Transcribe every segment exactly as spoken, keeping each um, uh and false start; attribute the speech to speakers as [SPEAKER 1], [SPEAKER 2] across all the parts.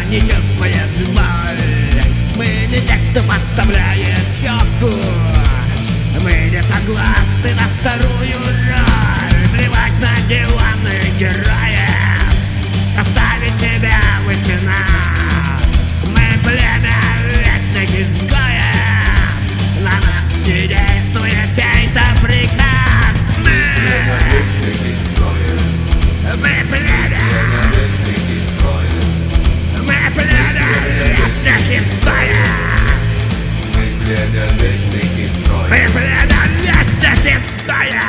[SPEAKER 1] не чувствует боль. Мы не те, кто подставляет щеку. Мы не согласны на вторую роль. Плевать на диванных героев, оставить тебя выше нас. Мы племя вечных изгоев, на нас не действует чей-то приказ. Мы
[SPEAKER 2] вечных изгоев,
[SPEAKER 1] Мы племя
[SPEAKER 2] вечных изгоев,
[SPEAKER 1] Мы племя вечных изгоев.
[SPEAKER 2] мы племя вечных изгоев.
[SPEAKER 1] Мы племя вечных изгоев.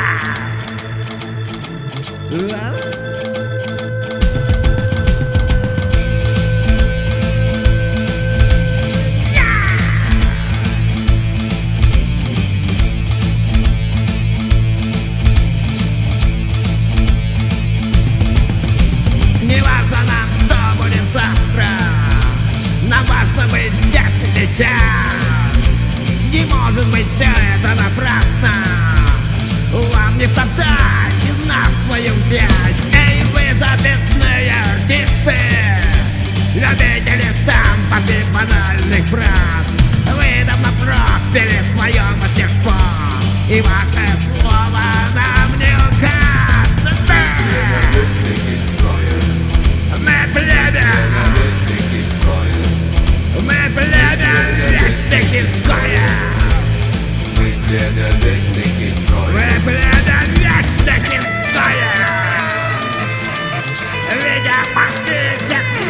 [SPEAKER 1] Не важно нам, что будет завтра, нам важно быть здесь и сейчас. Не может быть все это напрасно, вам не втоптать на свою грязь. Эй, вы записные артисты, любители штампов и банальных фраз. Вы давно пропили свое мастерство, и ваше слово нам не указ.
[SPEAKER 2] Вечных изгоев,
[SPEAKER 1] Мы племя,
[SPEAKER 2] вечных изгоев,
[SPEAKER 1] мы племя вечных изгоев.
[SPEAKER 2] мы племя вечных изгоев.
[SPEAKER 1] Мы племя вечных изгоев. Видя пошли всех